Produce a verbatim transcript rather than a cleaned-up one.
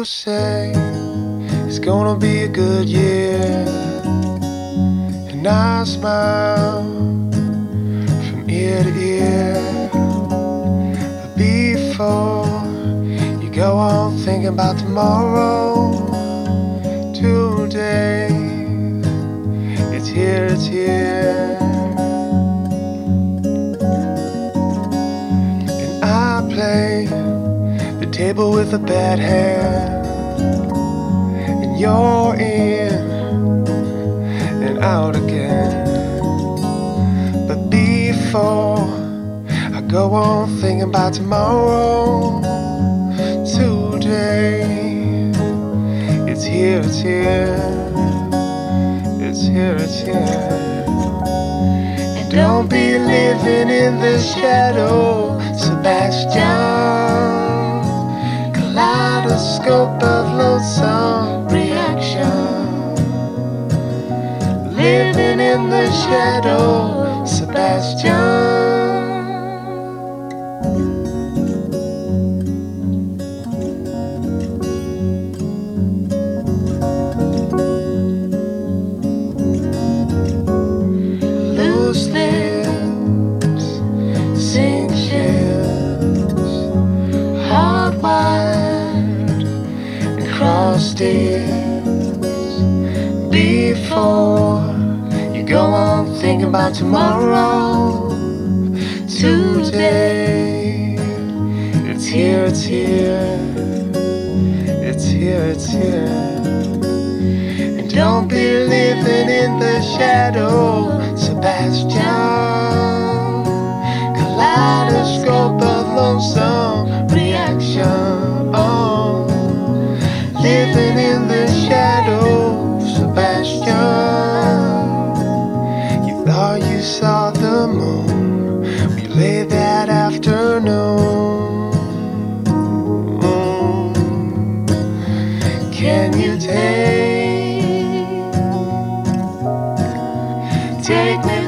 say it's gonna be a good year, and I smile from ear to ear. But before you go on thinking about tomorrow, today, it's here, it's here. And I play the table with a bad hand, and you're in and out again. But before I go on thinking about tomorrow, today, it's here, it's here. It's here, it's here. And don't be living in the shadow, Sebastian. Kaleidoscope of lonesome reaction. Living in the shadow, Sebastian. Loose lips, sink ships, hardwired and crossed steers. Before you go on thinking about tomorrow, today, it's here, it's here. It's here, it's here. And don't be living in the shadow, Sebastian. Kaleidoscope of lonesome reaction. Oh, living in the shadow, Sebastian. You thought you saw the moon, we lay that afternoon. Can you take, take me